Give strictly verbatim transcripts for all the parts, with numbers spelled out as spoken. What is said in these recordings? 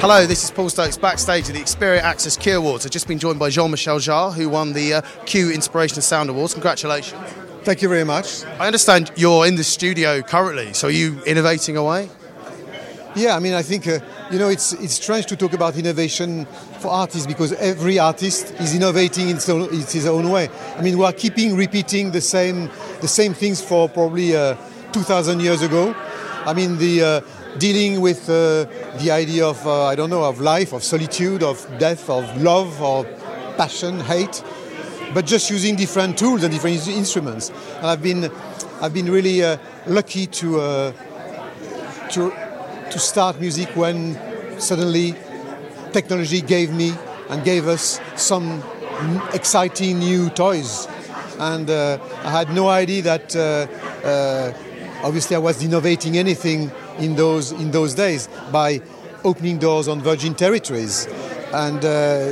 Hello, this is Paul Stokes backstage at the Xperia Access Q Awards. I've just been joined by Jean-Michel Jarre, who won the uh, Q Inspiration and Sound Awards. Congratulations. Thank you very much. I understand you're in the studio currently, so are you innovating away? Yeah, I mean, I think, uh, you know, it's it's strange to talk about innovation for artists because every artist is innovating in his own, in his own way. I mean, we are keeping repeating the same the same things for probably uh, two thousand years ago. I mean, the uh, dealing with uh, the idea of, uh, I don't know, of life, of solitude, of death, of love, or passion, hate, but just using different tools and different instruments. And I've been, I've been really uh, lucky to, uh, to, to start music when suddenly technology gave me and gave us some exciting new toys. And uh, I had no idea that, uh, uh, obviously, I was innovating anything in those in those days by opening doors on virgin territories. And uh,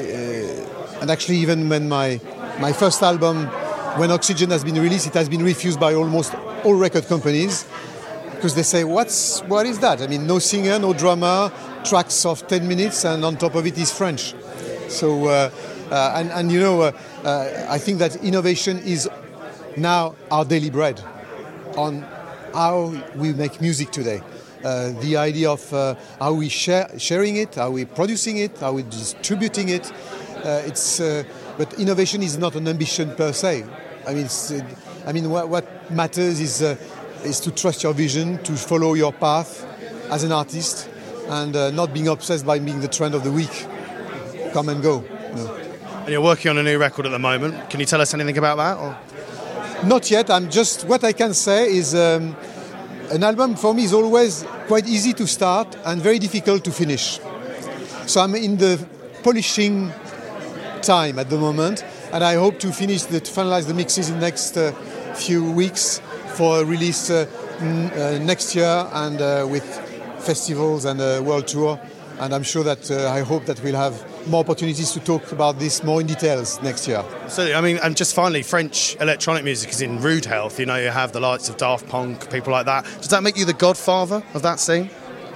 uh, and actually, even when my my first album, When Oxygen, has been released, it has been refused by almost all record companies because they say, "What's what is that?" I mean, no singer, no drummer, tracks of ten minutes, and on top of it is French. So uh, uh, and and you know, uh, uh, I think that innovation is now our daily bread on how we make music today. Uh, the idea of uh, how we share sharing it, how we producing it, how we distributing it. Uh, it's uh, but innovation is not an ambition per se. I mean, it's, uh, I mean, what, what matters is uh, is to trust your vision, to follow your path as an artist, and uh, not being obsessed by being the trend of the week. Come and go. You know. And you're working on a new record at the moment. Can you tell us anything about that? Or? Not yet. I'm just what I can say is. Um, An album for me is always quite easy to start and very difficult to finish. So I'm in the polishing time at the moment, and I hope to finish the, to finalize the mixes in the next uh, few weeks for a release uh, n- uh, next year and uh, with festivals and a world tour. And I'm sure that uh, I hope that we'll have more opportunities to talk about this more in details next year. So, I mean, and just finally, French electronic music is in rude health. You know, you have the likes of Daft Punk, people like that. Does that make you the godfather of that scene?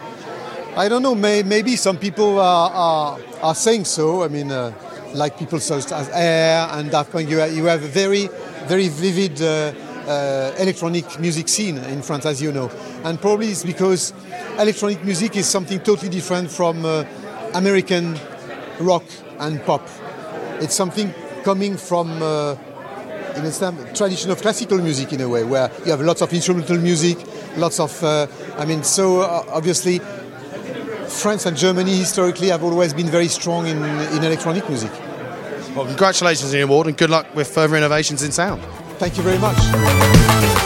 I don't know. May, maybe some people are, are, are saying so. I mean, uh, like people such as Air and Daft Punk, you have, you have a very, very vivid uh, uh, electronic music scene in France, as you know. And probably it's because electronic music is something totally different from uh, American rock and pop. It's something coming from uh, in a tradition of classical music in a way, where you have lots of instrumental music, lots of, uh, I mean, so uh, obviously France and Germany historically have always been very strong in, in electronic music. Well, congratulations on the award and good luck with further innovations in sound. Thank you very much.